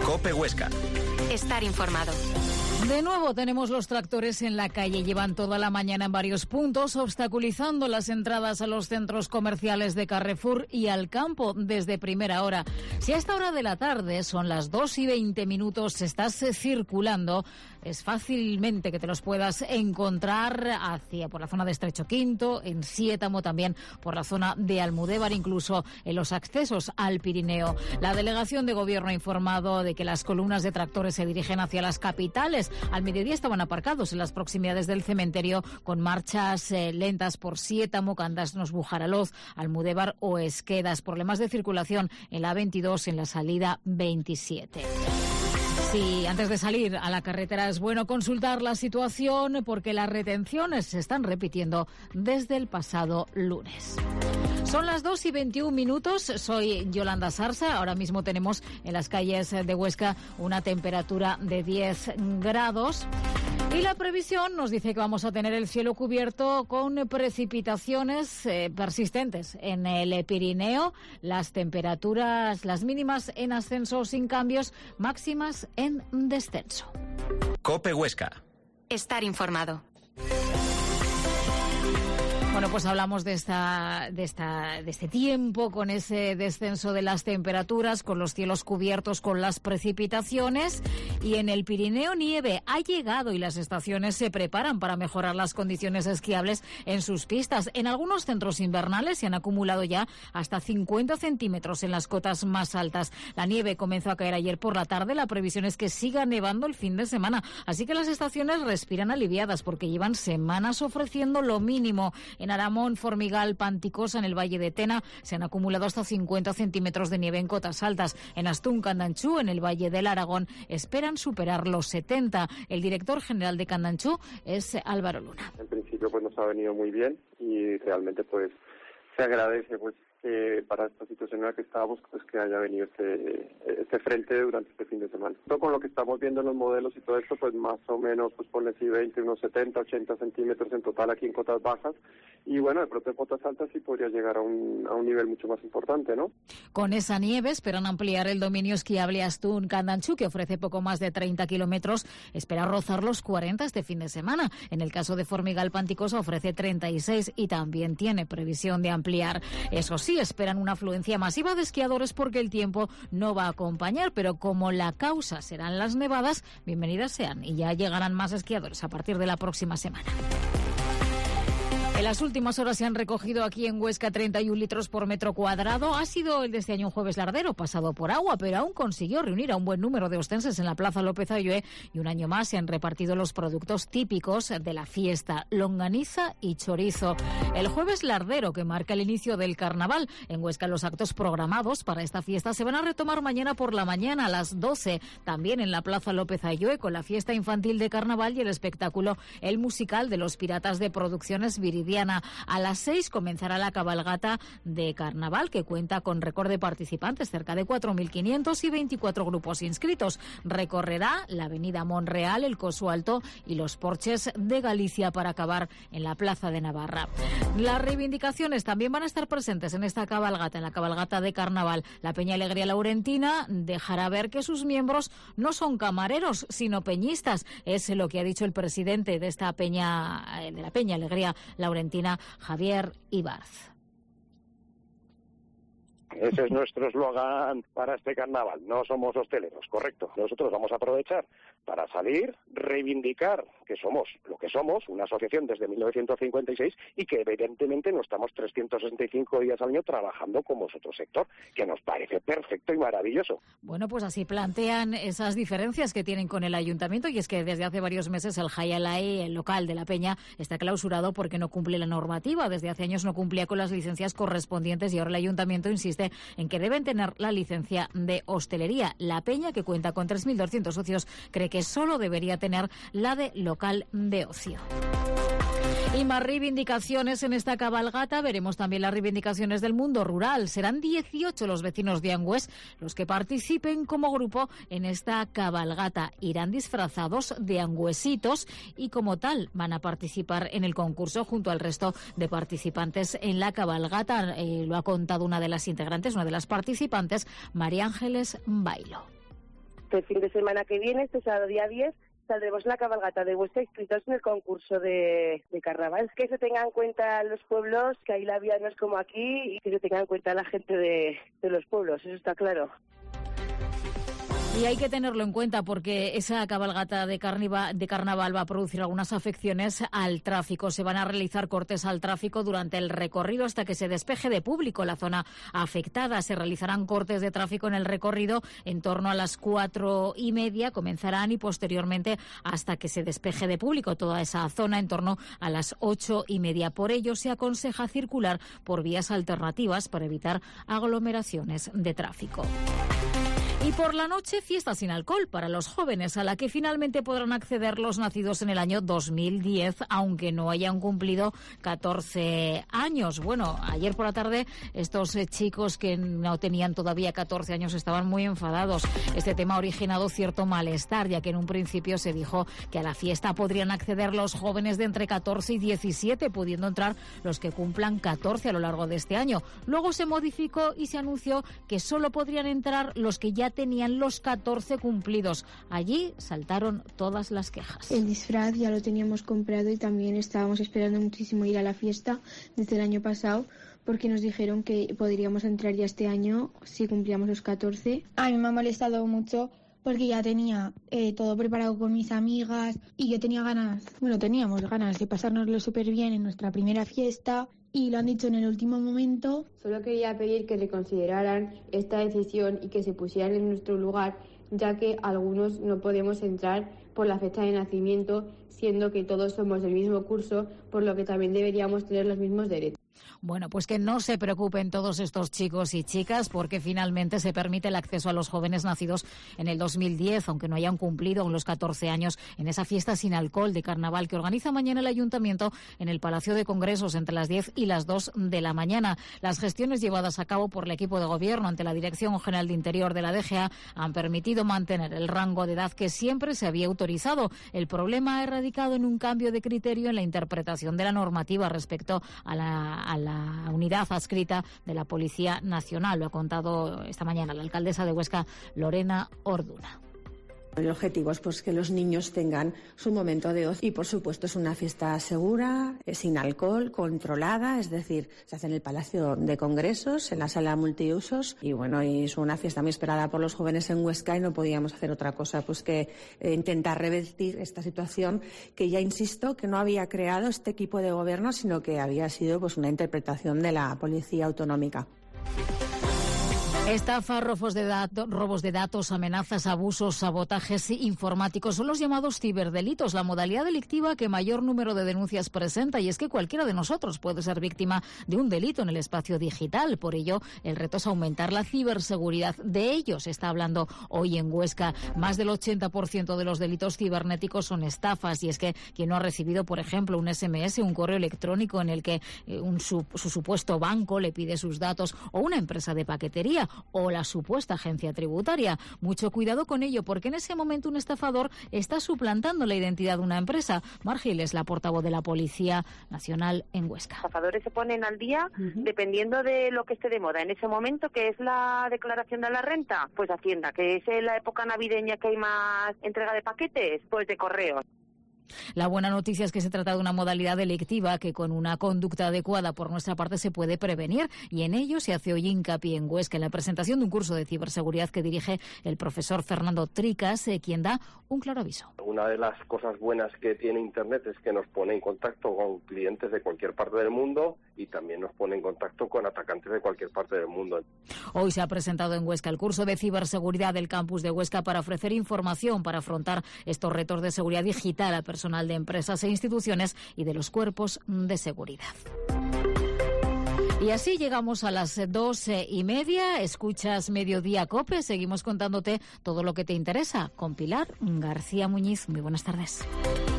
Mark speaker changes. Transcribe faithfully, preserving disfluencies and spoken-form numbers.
Speaker 1: COPE Huesca.
Speaker 2: Estar informado.
Speaker 3: De nuevo tenemos los tractores en la calle. Llevan toda la mañana en varios puntos, obstaculizando las entradas a los centros comerciales de Carrefour y al campo desde primera hora. Si a esta hora de la tarde, son las dos y veinte minutos, estás circulando, es fácilmente que te los puedas encontrar hacia por la zona de Estrecho Quinto, en Siétamo, también por la zona de Almudévar, incluso en los accesos al Pirineo. La delegación de gobierno ha informado de que las columnas de tractores se dirigen hacia las capitales. Al mediodía estaban aparcados en las proximidades del cementerio con marchas eh, lentas por Siétamo, Candasnos, Bujaraloz, Almudévar o Esquedas. Problemas de circulación en la veintidós, en la salida veintisiete. Sí, antes de salir a la carretera es bueno consultar la situación porque las retenciones se están repitiendo desde el pasado lunes. Son las dos y veintiún minutos, soy Yolanda Sarsa. Ahora mismo tenemos en las calles de Huesca una temperatura de diez grados. Y la previsión nos dice que vamos a tener el cielo cubierto con precipitaciones eh, persistentes en el Pirineo. Las temperaturas, las mínimas en ascenso sin cambios, máximas en descenso.
Speaker 1: COPE Huesca.
Speaker 2: Estar informado.
Speaker 3: Bueno, pues hablamos de esta, de esta, de este tiempo, con ese descenso de las temperaturas, con los cielos cubiertos, con las precipitaciones, y en el Pirineo nieve ha llegado y las estaciones se preparan para mejorar las condiciones esquiables en sus pistas. En algunos centros invernales se han acumulado ya hasta cincuenta centímetros en las cotas más altas. La nieve comenzó a caer ayer por la tarde. La previsión es que siga nevando el fin de semana, así que las estaciones respiran aliviadas porque llevan semanas ofreciendo lo mínimo. En Aramón, Formigal, Panticosa, en el Valle de Tena, se han acumulado hasta cincuenta centímetros de nieve en cotas altas. En Astún, Candanchú, en el Valle del Aragón, esperan superar los setenta. El director general de Candanchú es Álvaro Luna.
Speaker 4: En principio pues nos ha venido muy bien y realmente pues se agradece pues que para esta situación en la que estábamos pues que haya venido este este frente durante este fin de semana. Todo con lo que estamos viendo en los modelos y todo esto, pues más o menos, pues ponle si veinte, unos setenta, ochenta centímetros en total aquí en cotas bajas. Y bueno, de pronto en cotas altas sí podría llegar a un, a un nivel mucho más importante, ¿no?
Speaker 3: Con esa nieve esperan ampliar el dominio esquiable Astún-Candanchú, que ofrece poco más de treinta kilómetros. Espera rozar los cuarenta este fin de semana. En el caso de Formigal-Panticosa ofrece treinta y seis y también tiene previsión de ampliar. Eso sí, esperan una afluencia masiva de esquiadores porque el tiempo no va a acompañar, pero como la causa serán las nevadas, bienvenidas sean y ya llegarán más esquiadores a partir de la próxima semana. En las últimas horas se han recogido aquí en Huesca treinta y un litros por metro cuadrado. Ha sido el de este año un jueves lardero, pasado por agua, pero aún consiguió reunir a un buen número de ostenses en la Plaza López Ayué y un año más se han repartido los productos típicos de la fiesta, longaniza y chorizo. El jueves lardero, que marca el inicio del carnaval. En Huesca los actos programados para esta fiesta se van a retomar mañana por la mañana a las doce, también en la Plaza López Ayué, con la fiesta infantil de carnaval y el espectáculo El Musical de los Piratas de Producciones Viridiana. A las seis comenzará la cabalgata de carnaval, que cuenta con récord de participantes, cerca de cuatro mil quinientos y veinticuatro grupos inscritos. Recorrerá la avenida Monreal, el Coso Alto y los porches de Galicia para acabar en la Plaza de Navarra. Las reivindicaciones también van a estar presentes en esta cabalgata, en la cabalgata de carnaval. La Peña Alegría Laurentina dejará ver que sus miembros no son camareros, sino peñistas. Es lo que ha dicho el presidente de esta peña, de la Peña Alegría Laurentina, Javier Ibarz.
Speaker 5: Ese es nuestro eslogan para este carnaval. No somos hosteleros, correcto. Nosotros vamos a aprovechar para salir, reivindicar que somos lo que somos, una asociación desde mil novecientos cincuenta y seis y que evidentemente no estamos trescientos sesenta y cinco días al año trabajando como es otro sector, que nos parece perfecto y maravilloso.
Speaker 3: Bueno, pues así plantean esas diferencias que tienen con el ayuntamiento, y es que desde hace varios meses el Hayalay, el local de la Peña, está clausurado porque no cumple la normativa. Desde hace años no cumplía con las licencias correspondientes y ahora el ayuntamiento insiste en que deben tener la licencia de hostelería. La Peña, que cuenta con tres mil doscientos socios, cree que solo debería tener la de local de ocio. Y más reivindicaciones en esta cabalgata. Veremos también las reivindicaciones del mundo rural. Serán dieciocho los vecinos de Angüés los que participen como grupo en esta cabalgata. Irán disfrazados de angüesitos y como tal van a participar en el concurso junto al resto de participantes en la cabalgata. Eh, lo ha contado una de las integrantes, una de las participantes, María Ángeles Bailo.
Speaker 1: Este fin de semana que viene, este sábado día diez, saldremos en la cabalgata de Huesca inscritos en el concurso de, de carnaval. Que se tengan en cuenta los pueblos, que ahí la vida no es como aquí, y que se tengan en cuenta la gente de, de los pueblos, eso está claro.
Speaker 3: Y hay que tenerlo en cuenta porque esa cabalgata de, carniva, de carnaval va a producir algunas afecciones al tráfico. Se van a realizar cortes al tráfico durante el recorrido hasta que se despeje de público la zona afectada. Se realizarán cortes de tráfico en el recorrido en torno a las cuatro y media. Comenzarán y posteriormente hasta que se despeje de público toda esa zona en torno a las ocho y media. Por ello se aconseja circular por vías alternativas para evitar aglomeraciones de tráfico. Y por la noche, fiesta sin alcohol para los jóvenes, a la que finalmente podrán acceder los nacidos en el año dos mil diez, aunque no hayan cumplido catorce años. Bueno, ayer por la tarde estos eh, chicos que no tenían todavía catorce años estaban muy enfadados. Este tema ha originado cierto malestar, ya que en un principio se dijo que a la fiesta podrían acceder los jóvenes de entre catorce y diecisiete, pudiendo entrar los que cumplan catorce a lo largo de este año. Luego se modificó y se anunció que solo podrían entrar los que ya tenían los catorce cumplidos. Allí saltaron todas las quejas.
Speaker 6: El disfraz ya lo teníamos comprado y también estábamos esperando muchísimo ir a la fiesta desde el año pasado, porque nos dijeron que podríamos entrar ya este año si cumplíamos los catorce.
Speaker 7: A mí me ha molestado mucho porque ya tenía eh, todo preparado con mis amigas y yo tenía ganas, bueno, teníamos ganas de pasárnoslo súper bien en nuestra primera fiesta y lo han dicho en el último momento.
Speaker 8: Solo quería pedir que reconsideraran esta decisión y que se pusieran en nuestro lugar, ya que algunos no podemos entrar por la fecha de nacimiento, siendo que todos somos del mismo curso, por lo que también deberíamos tener los mismos derechos.
Speaker 3: Bueno, pues que no se preocupen todos estos chicos y chicas, porque finalmente se permite el acceso a los jóvenes nacidos en el dos mil diez, aunque no hayan cumplido aún los catorce años, en esa fiesta sin alcohol de carnaval que organiza mañana el Ayuntamiento en el Palacio de Congresos entre las diez y las dos de la mañana. Las gestiones llevadas a cabo por el equipo de gobierno ante la Dirección General de Interior de la D G A han permitido mantener el rango de edad que siempre se había autorizado. El problema ha radicado en un cambio de criterio en la interpretación de la normativa respecto a la, a la la unidad adscrita de la Policía Nacional. Lo ha contado esta mañana la alcaldesa de Huesca, Lorena Orduna.
Speaker 9: El objetivo es pues que los niños tengan su momento de ocio y, por supuesto, es una fiesta segura, sin alcohol, controlada, es decir, se hace en el Palacio de Congresos, en la sala multiusos y, bueno, y es una fiesta muy esperada por los jóvenes en Huesca y no podíamos hacer otra cosa pues que eh, intentar revertir esta situación que ya, insisto, que no había creado este equipo de gobierno, sino que había sido pues una interpretación de la Policía Autonómica.
Speaker 3: Estafa, robos de, datos, robos de datos, amenazas, abusos, sabotajes informáticos son los llamados ciberdelitos, la modalidad delictiva que mayor número de denuncias presenta, y es que cualquiera de nosotros puede ser víctima de un delito en el espacio digital. Por ello, el reto es aumentar la ciberseguridad. De ello se está hablando hoy en Huesca. Más del ochenta por ciento de los delitos cibernéticos son estafas, y es que quien no ha recibido, por ejemplo, un ese eme ese, un correo electrónico en el que un, su, su supuesto banco le pide sus datos, o una empresa de paquetería, o la supuesta agencia tributaria. Mucho cuidado con ello, porque en ese momento un estafador está suplantando la identidad de una empresa. Mar Gil es la portavoz de la Policía Nacional en Huesca.
Speaker 1: Los estafadores se ponen al día uh-huh. dependiendo de lo que esté de moda. En ese momento, que es la declaración de la renta, pues Hacienda, que es en la época navideña que hay más entrega de paquetes, pues de correo.
Speaker 3: La buena noticia es que se trata de una modalidad delictiva que con una conducta adecuada por nuestra parte se puede prevenir, y en ello se hace hoy hincapié en Huesca en la presentación de un curso de ciberseguridad que dirige el profesor Fernando Tricas, eh, quien da un claro aviso.
Speaker 5: Una de las cosas buenas que tiene Internet es que nos pone en contacto con clientes de cualquier parte del mundo y también nos pone en contacto con atacantes de cualquier parte del mundo.
Speaker 3: Hoy se ha presentado en Huesca el curso de ciberseguridad del campus de Huesca para ofrecer información para afrontar estos retos de seguridad digital a personal de empresas e instituciones y de los cuerpos de seguridad. Y así llegamos a las doce y media. Escuchas Mediodía COPE. Seguimos contándote todo lo que te interesa con Pilar García Muñiz. Muy buenas tardes.